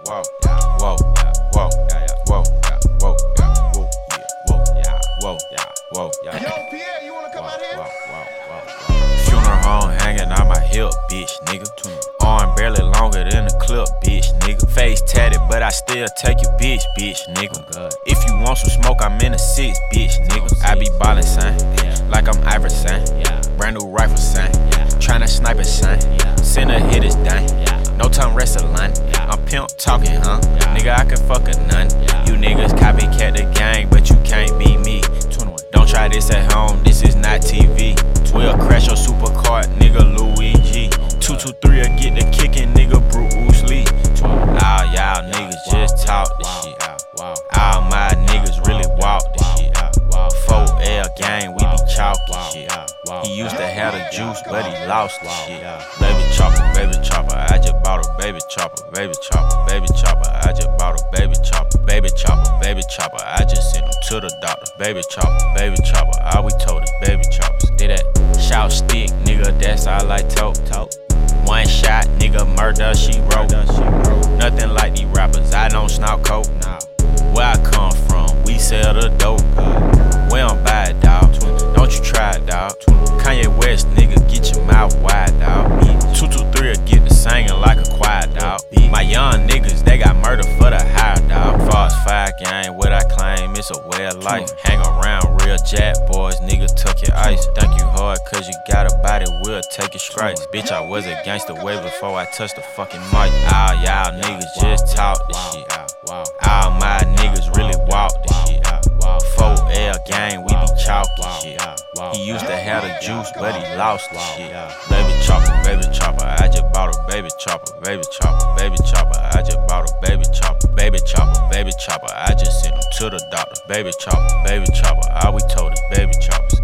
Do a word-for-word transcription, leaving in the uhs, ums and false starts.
whoa, whoa, whoa, whoa, whoa, whoa, whoa, whoa, whoa, Yo, Pierre, you wanna come out here? Funeral home hanging on my hip, bitch, nigga. Arm barely longer than a clip, bitch, nigga. Face tatted, but I still take your bitch, bitch, nigga. If you want some smoke, I'm in a six, bitch, nigga. I be ballin', son, like I'm Iverson. Brand new rifle, son, tryna snipe it, son. Send a hit is done. No time wrestling. I'm pimp talking, huh? Nigga, I can fuck a nun. You niggas copycat the gang, but you can't be me. Don't try this at home, this is not T V. We'll crash your supercar, nigga Luigi. two two three will get the kickin', nigga Bruce Lee. All y'all niggas just talk this shit. All my niggas really walk this shit. four L gang, we be chalking shit. He used to have the juice, but he lost the shit. Baby chopper, baby chopper, I just bought a baby chopper, baby chopper, baby chopper, I just bought a baby chopper, baby chopper, baby chopper, I just sent him to the doctor. Baby chopper, baby chopper, all we told is baby choppers. Did that shout stick, nigga, that's all I told. One shot, nigga, murder, she wrote. Nothing like these rappers, I don't snout coke. Where I come from, we sell the dope. We don't buy it, dawg. Don't you try it, dawg. Kanye West, nigga, get your mouth wide, dawg. two two three will get the singing like a choir, dawg. My young niggas, they got murder for the hire, dawg. Fast five gang, what I claim, it's a way of life. Hang around real jack boys, nigga, tuck your ice. Thank you hard, cause you got a body, we'll take your stripes. Bitch, I was a gangster way before I touched the fucking mic. All y'all niggas just talk this shit. All my niggas really walk this shit. four L gang, we be chalking shit. He used to have the juice, but he lost the shit. Baby chopper, baby chopper, I just bought a baby chopper, baby chopper, baby chopper, I just bought a baby chopper, baby chopper, baby chopper, I just sent him to the doctor. Baby chopper, baby chopper, all we told is baby choppers.